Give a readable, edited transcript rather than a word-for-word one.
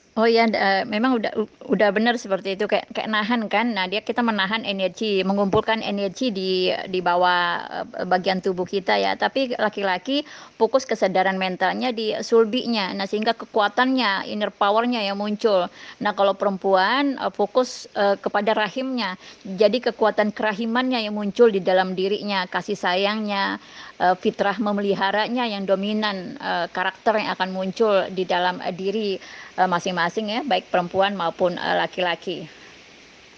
Oh iya, memang udah benar seperti itu kayak kayak nahan kan. Nah, kita menahan energi, mengumpulkan energi di bawah bagian tubuh kita ya. Tapi laki-laki fokus kesadaran mentalnya di sulbinya. Nah, sehingga kekuatannya, inner powernya yang muncul. Nah, kalau perempuan fokus kepada rahimnya. Jadi kekuatan kerahimannya yang muncul di dalam dirinya, kasih sayangnya, fitrah memeliharanya yang dominan, karakter yang akan muncul di dalam diri masing-masing ya, baik perempuan maupun laki-laki.